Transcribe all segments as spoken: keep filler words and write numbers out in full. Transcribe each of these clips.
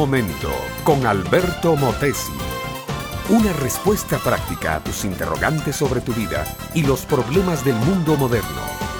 momento con Alberto Motesi. Una respuesta práctica a tus interrogantes sobre tu vida y los problemas del mundo moderno.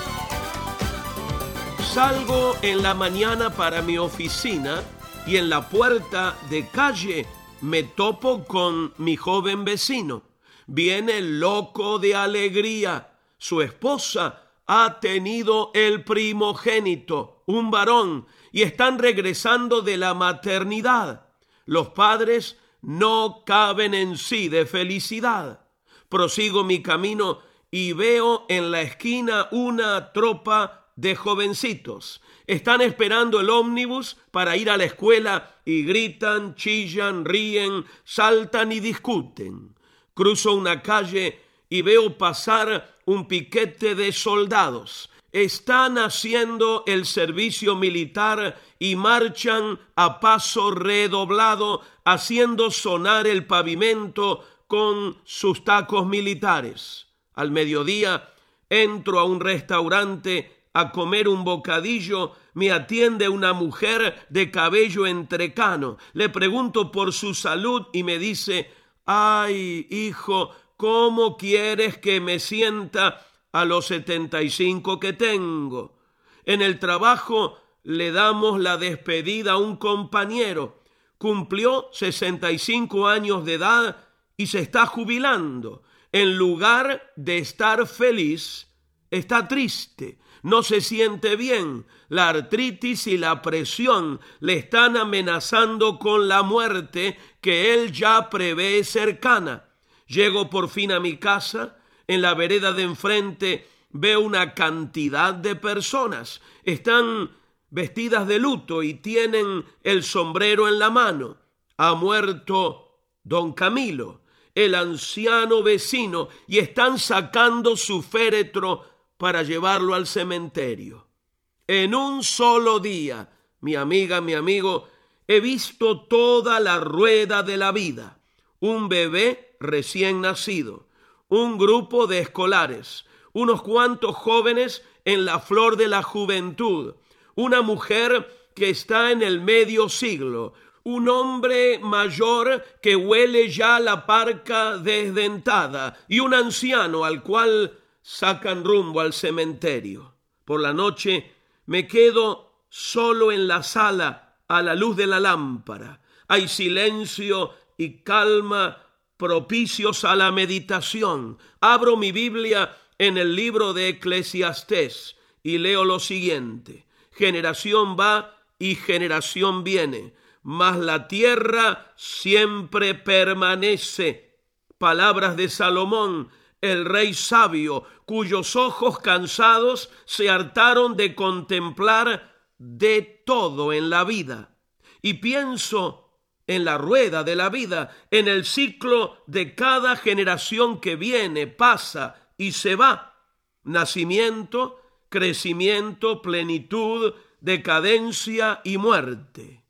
Salgo en la mañana para mi oficina y en la puerta de calle me topo con mi joven vecino. Viene loco de alegría. Su esposa ha tenido el primogénito, un varón, y están regresando de la maternidad. Los padres no caben en sí de felicidad. Prosigo mi camino y veo en la esquina una tropa de jovencitos. Están esperando el ómnibus para ir a la escuela y gritan, chillan, ríen, saltan y discuten. Cruzo una calle y veo pasar un piquete de soldados. Están haciendo el servicio militar y marchan a paso redoblado, haciendo sonar el pavimento con sus tacos militares. Al mediodía entro a un restaurante a comer un bocadillo. Me atiende una mujer de cabello entrecano. Le pregunto por su salud y me dice: «Ay, hijo, ¿cómo quieres que me sienta a los setenta y cinco que tengo?» En el trabajo le damos la despedida a un compañero. Cumplió sesenta y cinco años de edad y se está jubilando. En lugar de estar feliz, está triste. No se siente bien. La artritis y la presión le están amenazando con la muerte que él ya prevé cercana. Llego por fin a mi casa. En la vereda de enfrente veo una cantidad de personas. Están vestidas de luto y tienen el sombrero en la mano. Ha muerto don Camilo, el anciano vecino, y están sacando su féretro para llevarlo al cementerio. En un solo día, mi amiga, mi amigo, he visto toda la rueda de la vida. Un bebé recién nacido, un grupo de escolares, unos cuantos jóvenes en la flor de la juventud, una mujer que está en el medio siglo, un hombre mayor que huele ya la parca desdentada y un anciano al cual sacan rumbo al cementerio. Por la noche me quedo solo en la sala a la luz de la lámpara. Hay silencio y calma propicios a la meditación. Abro mi Biblia en el libro de Eclesiastés y leo lo siguiente: generación va y generación viene, mas la tierra siempre permanece. Palabras de Salomón, el rey sabio, cuyos ojos cansados se hartaron de contemplar de todo en la vida. Y pienso en la rueda de la vida, en el ciclo de cada generación que viene, pasa y se va. Nacimiento, crecimiento, plenitud, decadencia y muerte.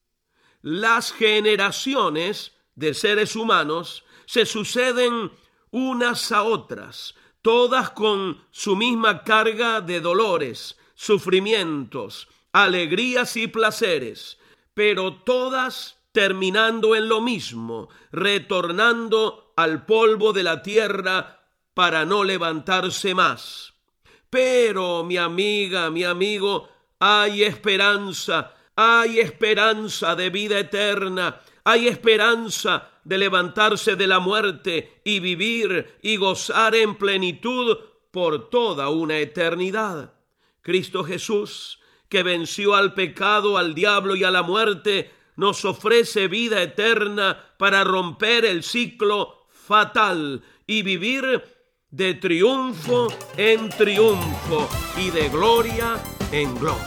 Las generaciones de seres humanos se suceden unas a otras, todas con su misma carga de dolores, sufrimientos, alegrías y placeres, pero todas terminando en lo mismo, retornando al polvo de la tierra para no levantarse más. Pero, mi amiga, mi amigo, hay esperanza, hay esperanza de vida eterna, hay esperanza de levantarse de la muerte y vivir y gozar en plenitud por toda una eternidad. Cristo Jesús, que venció al pecado, al diablo y a la muerte, nos ofrece vida eterna para romper el ciclo fatal y vivir de triunfo en triunfo y de gloria en gloria.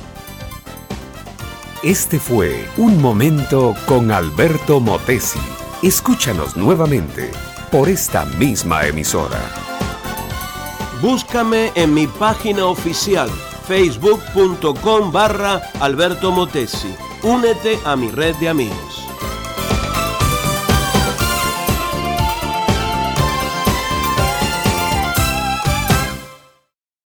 Este fue Un Momento con Alberto Motesi. Escúchanos nuevamente por esta misma emisora. Búscame en mi página oficial facebook punto com barra Alberto Motesi. Únete a mi red de amigos.